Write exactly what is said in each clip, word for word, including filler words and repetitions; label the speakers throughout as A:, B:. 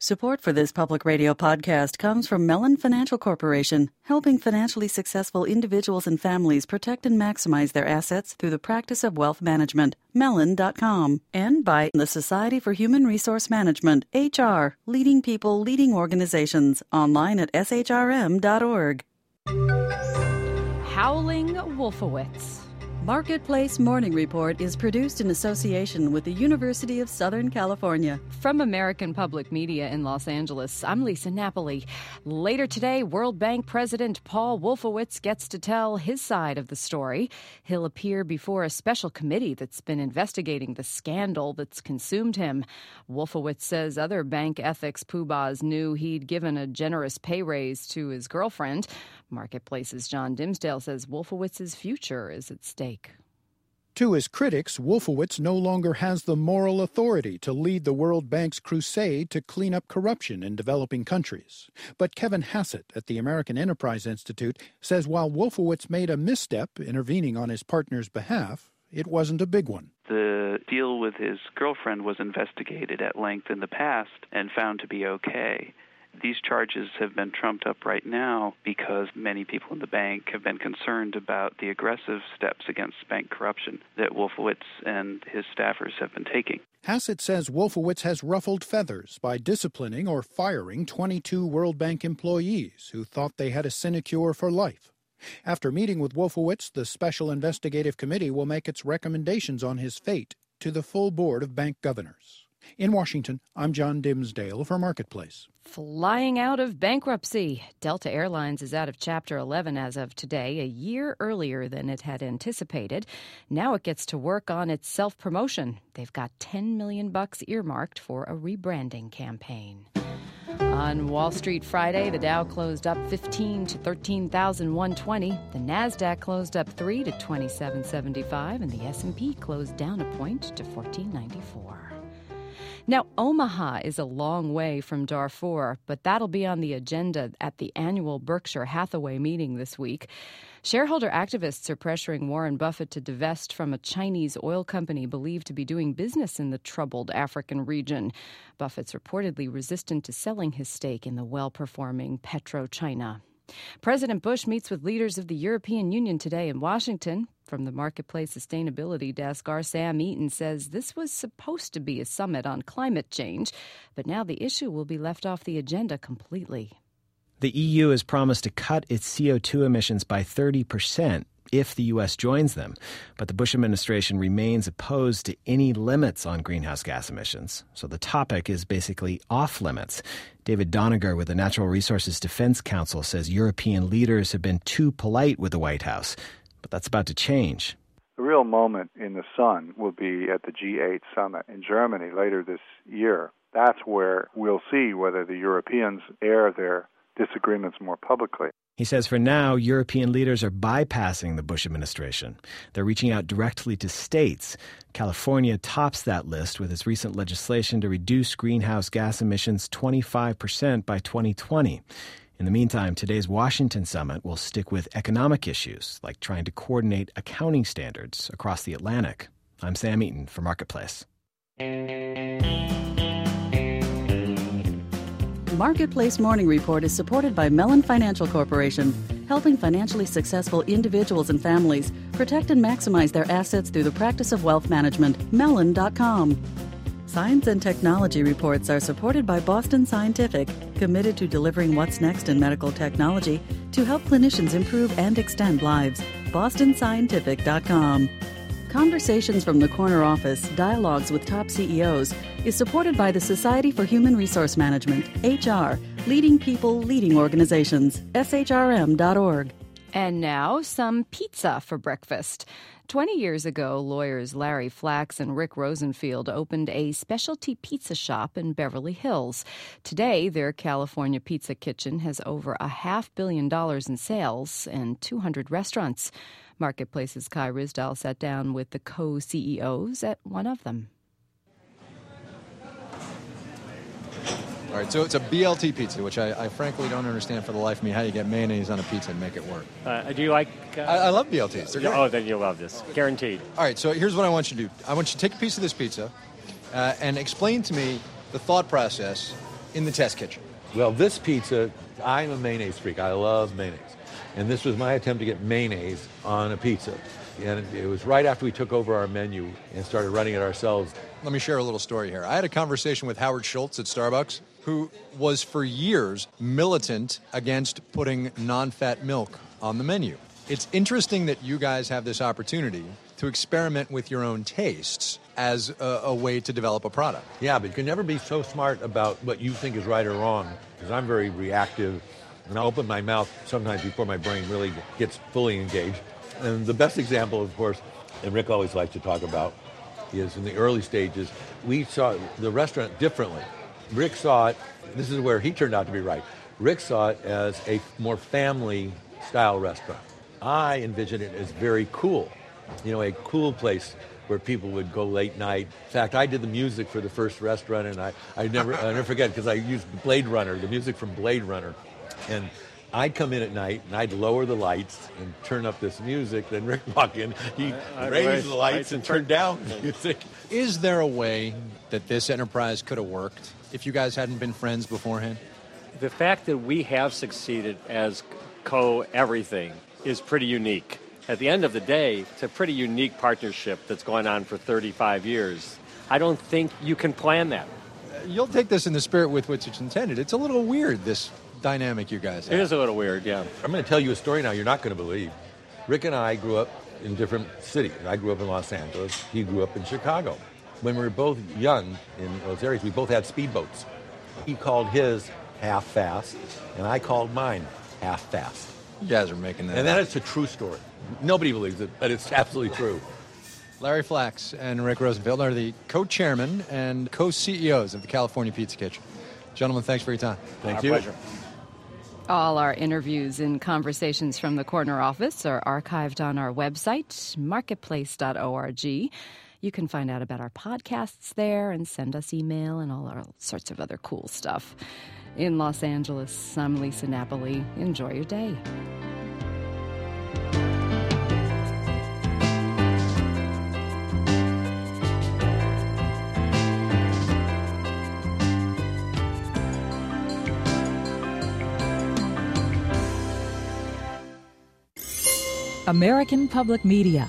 A: Support for this public radio podcast comes from Mellon Financial Corporation, helping financially successful individuals and families protect and maximize their assets through the practice of wealth management. Mellon dot com. And by the Society for Human Resource Management, H R, leading people, leading organizations. Online at S H R M dot org.
B: Howling Wolfowitz.
A: Marketplace Morning Report is produced in association with the University of Southern California.
B: From American Public Media in Los Angeles, I'm Lisa Napoli. Later today, World Bank President Paul Wolfowitz gets to tell his side of the story. He'll appear before a special committee that's been investigating the scandal that's consumed him. Wolfowitz says other bank ethics poobahs knew he'd given a generous pay raise to his girlfriend. Marketplace's John Dimsdale says Wolfowitz's future is at stake.
C: To his critics, Wolfowitz no longer has the moral authority to lead the World Bank's crusade to clean up corruption in developing countries. But Kevin Hassett at the American Enterprise Institute says while Wolfowitz made a misstep intervening on his partner's behalf, it wasn't a big one.
D: The deal with his girlfriend was investigated at length in the past and found to be okay. These charges have been trumped up right now because many people in the bank have been concerned about the aggressive steps against bank corruption that Wolfowitz and his staffers have been taking.
C: Hassett says Wolfowitz has ruffled feathers by disciplining or firing twenty-two World Bank employees who thought they had a sinecure for life. After meeting with Wolfowitz, the Special Investigative Committee will make its recommendations on his fate to the full board of bank governors. In Washington, I'm John Dimsdale for Marketplace.
B: Flying out of bankruptcy. Delta Airlines is out of Chapter eleven as of today, a year earlier than it had anticipated. Now it gets to work on its self-promotion. They've got ten million bucks earmarked for a rebranding campaign. On Wall Street Friday, the Dow closed up fifteen to thirteen thousand one hundred twenty. The Nasdaq closed up three to twenty-seven seventy-five, and the S and P closed down a point to fourteen ninety-four. Now, Omaha is a long way from Darfur, but that'll be on the agenda at the annual Berkshire Hathaway meeting this week. Shareholder activists are pressuring Warren Buffett to divest from a Chinese oil company believed to be doing business in the troubled African region. Buffett's reportedly resistant to selling his stake in the well-performing PetroChina. President Bush meets with leaders of the European Union today in Washington. From the Marketplace Sustainability Desk, our Sam Eaton says this was supposed to be a summit on climate change, but now the issue will be left off the agenda completely.
E: The E U has promised to cut its C O two emissions by thirty percent if the U S joins them, but the Bush administration remains opposed to any limits on greenhouse gas emissions. So the topic is basically off limits. David Doniger with the Natural Resources Defense Council says European leaders have been too polite with the White House, but that's about to change.
F: The real moment in the sun will be at the G eight summit in Germany later this year. That's where we'll see whether the Europeans air their disagreements more publicly.
E: He says for now, European leaders are bypassing the Bush administration. They're reaching out directly to states. California tops that list with its recent legislation to reduce greenhouse gas emissions twenty-five percent by twenty twenty. In the meantime, today's Washington summit will stick with economic issues, like trying to coordinate accounting standards across the Atlantic. I'm Sam Eaton for Marketplace.
A: Marketplace Morning Report is supported by Mellon Financial Corporation, helping financially successful individuals and families protect and maximize their assets through the practice of wealth management. Mellon dot com. Science and technology reports are supported by Boston Scientific, committed to delivering what's next in medical technology to help clinicians improve and extend lives. Boston Scientific dot com. Conversations from the Corner Office, Dialogues with Top C E Os, is supported by the Society for Human Resource Management, H R, leading people, leading organizations, S H R M dot org.
B: And now, some pizza for breakfast. Twenty years ago, lawyers Larry Flax and Rick Rosenfield opened a specialty pizza shop in Beverly Hills. Today, their California pizza kitchen has over a half billion dollars in sales and two hundred restaurants. Marketplace's Kai Risdal sat down with the co-C E Os at one of them.
G: All right, so it's a B L T pizza, which I, I frankly don't understand for the life of me how you get mayonnaise on a pizza and make it work.
H: Uh, do you like... Uh,
G: I, I love B L Ts. They're great.
H: Oh, then you'll love this. Guaranteed.
G: All right, so here's what I want you to do. I want you to take a piece of this pizza uh, and explain to me the thought process in the test kitchen?
I: Well, this pizza, I'm a mayonnaise freak. I love mayonnaise. And this was my attempt to get mayonnaise on a pizza. And it was right after we took over our menu and started running it ourselves.
G: Let me share a little story here. I had a conversation with Howard Schultz at Starbucks, who was for years militant against putting non-fat milk on the menu. It's interesting that you guys have this opportunity to experiment with your own tastes as a, a way to develop a product.
I: Yeah, but you can never be so smart about what you think is right or wrong, because I'm very reactive, and I'll open my mouth sometimes before my brain really gets fully engaged. And the best example, of course, and Rick always likes to talk about, is in the early stages, we saw the restaurant differently. Rick saw it, this is where he turned out to be right. Rick saw it as a more family-style restaurant. I envisioned it as very cool, you know, a cool place where people would go late night. In fact, I did the music for the first restaurant, and I, I never I never forget, because I used Blade Runner, the music from Blade Runner. And I'd come in at night, and I'd lower the lights and turn up this music. Then Rick walked in, he'd raise the lights and turn down the music.
G: Is there a way that this enterprise could have worked if you guys hadn't been friends beforehand?
H: The fact that we have succeeded as co-everything is pretty unique. At the end of the day, it's a pretty unique partnership that's going on for thirty-five years. I don't think you can plan that.
G: You'll take this in the spirit with which it's intended. It's a little weird, this dynamic you guys have.
H: It is a little weird, yeah.
I: I'm going to tell you a story now you're not going to believe. Rick and I grew up in different cities. I grew up in Los Angeles. He grew up in Chicago. When we were both young in those areas, we both had speedboats. He called his half fast, and I called mine half fast.
G: You guys are making that
I: And
G: up.
I: that is a true story. Nobody believes it, but it's absolutely true.
G: Larry Flax and Rick Rosenfeld are the co-chairman and co-C E Os of the California Pizza Kitchen. Gentlemen, thanks for your time.
I: Thank
H: Our
I: you.
H: pleasure.
B: All our interviews and conversations from the corner office are archived on our website, marketplace dot org. You can find out about our podcasts there and send us email and all our sorts of other cool stuff. In Los Angeles, I'm Lisa Napoli. Enjoy your day.
J: American Public Media.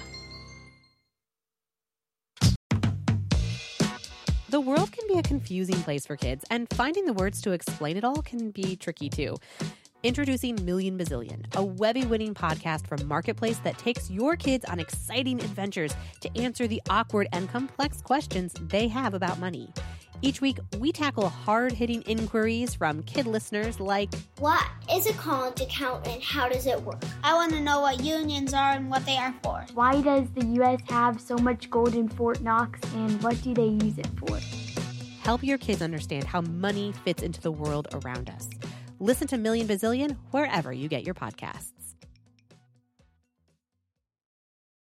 K: The world can be a confusing place for kids, and finding the words to explain it all can be tricky too. Introducing Million Bazillion, a Webby-winning podcast from Marketplace that takes your kids on exciting adventures to answer the awkward and complex questions they have about money. Each week, we tackle hard-hitting inquiries from kid listeners like,
L: what is a college account and how does it work? I want to know what unions are and what they are for.
M: Why does the U S have so much gold in Fort Knox, and what do they use it for?
K: Help your kids understand how money fits into the world around us. Listen to Million Bazillion wherever you get your podcasts.